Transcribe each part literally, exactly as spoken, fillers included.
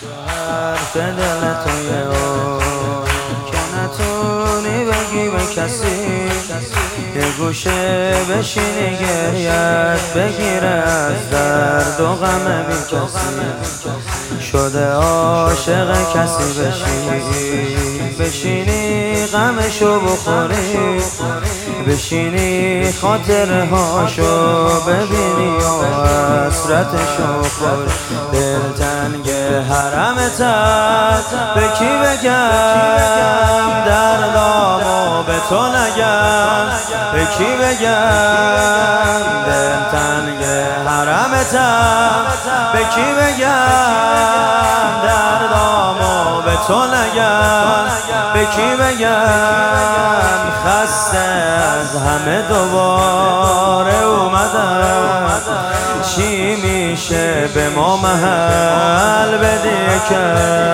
حرف دل توی او که نتونی بگی به کسی، یه گوشه بشینی گریت بگیره از درد و غم بی کسی. شده عاشق کسی بشی، بشینی غمشو بخوری، بشینی خاطره هاشو ببینی و حسرتشو خوش. دلتنگ حرمتت به کی بگم، دردامو به تو نگم به کی بگم. دلتنگ حرمتت به کی بگم، دردامو به تو نگم به کی بگم. خسته از همه دوباره اومدم، چی میشه به ما محل بدی که.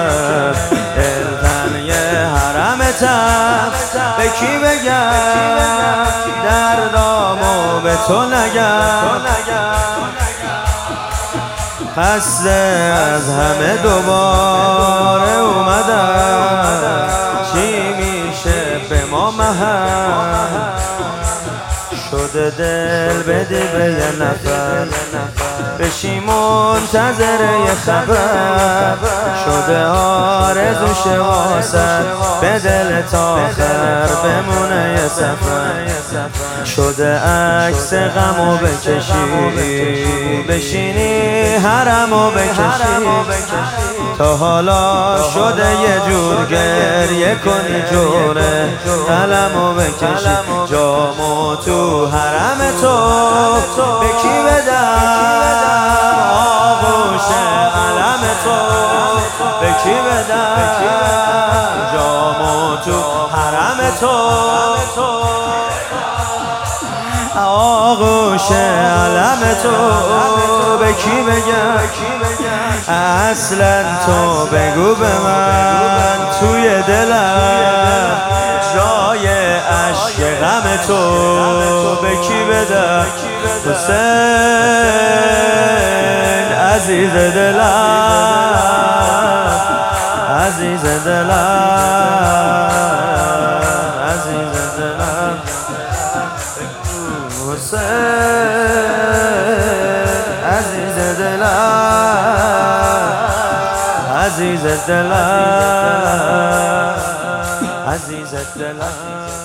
دلتنگ حرمتم به کی بگم، دردامو به تو نگم. خسته از همه دوباره اومدم، چی میشه به ما محل شده. دل بدی به یه نفر بشی منتظر یه خبر، شده آرزوش واسد به دلت آخر بمونه یه سفر. شده عکس غمو بکشی، بشینی حرمو بکشی. تا حالا شده یه جور گریه کنی جوره قلمو بکشی. جامو تو حرم تو به کی بدم، آغوش علم تو به کی بدم. جامو تو حرم تو آغوش علم تو به کی بگم. اصلا تو بگو به من توی دلم جای عشق غم تو به کی بدم. حسین عزیز دلم، عزیز دلم، عزیز دلم. حسین عزیز دلم، عزیز دلم، عزیز دلم.